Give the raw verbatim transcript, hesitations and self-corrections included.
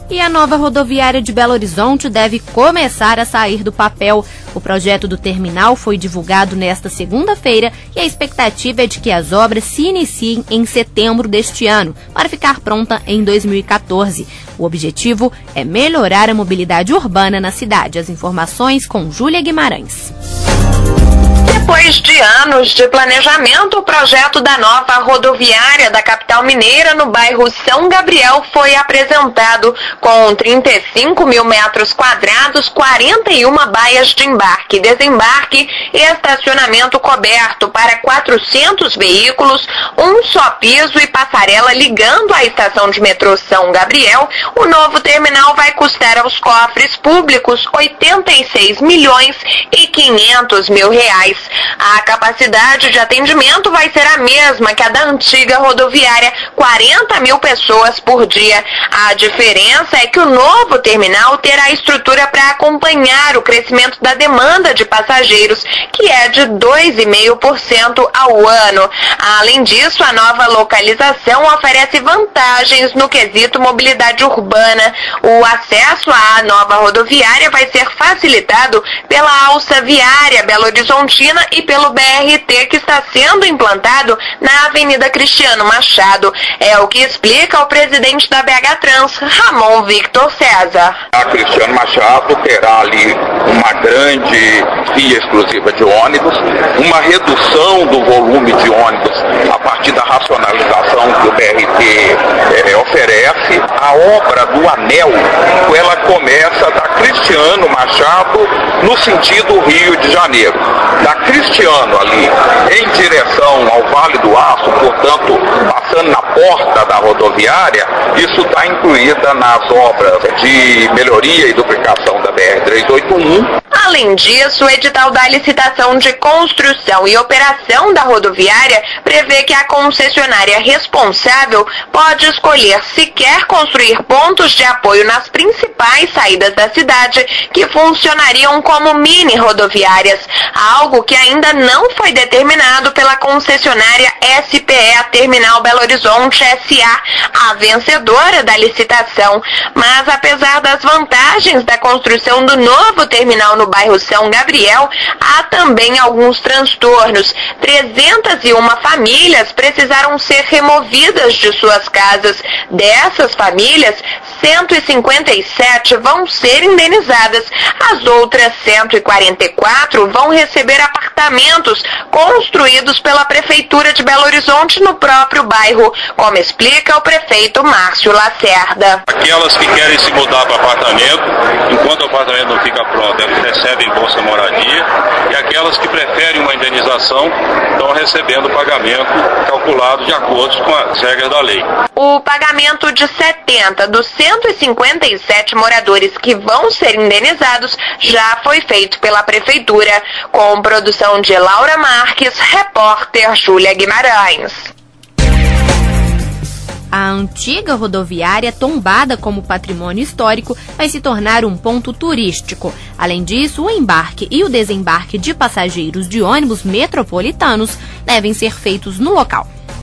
E a nova rodoviária de Belo Horizonte deve começar a sair do papel. O projeto do terminal foi divulgado nesta segunda-feira e a expectativa é de que as obras se iniciem em setembro deste ano, para ficar pronta em dois mil e quatorze. O objetivo é melhorar a mobilidade urbana na cidade. As informações com Júlia Guimarães. Depois de anos de planejamento, o projeto da nova rodoviária da capital mineira no bairro São Gabriel foi apresentado com trinta e cinco mil metros quadrados, quarenta e uma baias de embarque e desembarque e estacionamento coberto para quatrocentos veículos, um só piso e passarela ligando à estação de metrô São Gabriel. O novo terminal vai custar aos cofres públicos oitenta e seis milhões e quinhentos mil reais. A capacidade de atendimento vai ser a mesma que a da antiga rodoviária, quarenta mil pessoas por dia. A diferença é que o novo terminal terá estrutura para acompanhar o crescimento da demanda de passageiros, que é de dois vírgula cinco por cento ao ano. Além disso, a nova localização oferece vantagens no quesito mobilidade urbana. O acesso à nova rodoviária vai ser facilitado pela alça viária Belo Horizontina e pelo B R T que está sendo implantado na Avenida Cristiano Machado. É o que explica o presidente da B H Trans, Ramon Victor César. A Cristiano Machado terá ali uma grande via exclusiva de ônibus, uma redução do volume de ônibus a partir da racionalização que o B R T é, oferece. A obra do anel, ela começa da Cristiano Machado no sentido Rio de Janeiro. Da Cristiano ali em direção ao Vale do Aço, portanto, passando na porta da rodoviária, isso está incluída nas obras de melhoria e duplicação da B R trezentos e oitenta e um. Além disso, o edital da licitação de construção e operação da rodoviária prevê que a concessionária responsável pode escolher se quer construir pontos de apoio nas principais saídas da cidade que funcionariam como mini rodoviárias, algo que ainda não foi determinado pela concessionária S P E Terminal Belo Horizonte S A, a vencedora da licitação. Mas apesar das vantagens da construção do novo terminal no bairro São Gabriel, há também alguns transtornos. trezentas e uma famílias precisaram ser removidas de suas casas. Dessas famílias, cento e cinquenta e sete vão ser indenizadas. As outras cento e quarenta e quatro vão receber apartamentos construídos pela Prefeitura de Belo Horizonte no próprio bairro, como explica o prefeito Márcio Lacerda. Aquelas que querem se mudar para apartamento, enquanto o apartamento não fica pronto, elas recebem Bolsa Moradia, e aquelas que preferem uma indenização estão recebendo pagamento calculado de acordo com as regras da lei. O pagamento de setenta dos cento e cinquenta e sete moradores que vão ser indenizados já foi feito pela Prefeitura. Com produção de Laura Marques, repórter Júlia Guimarães. A antiga rodoviária, tombada como patrimônio histórico, vai se tornar um ponto turístico. Além disso, o embarque e o desembarque de passageiros de ônibus metropolitanos devem ser feitos no local.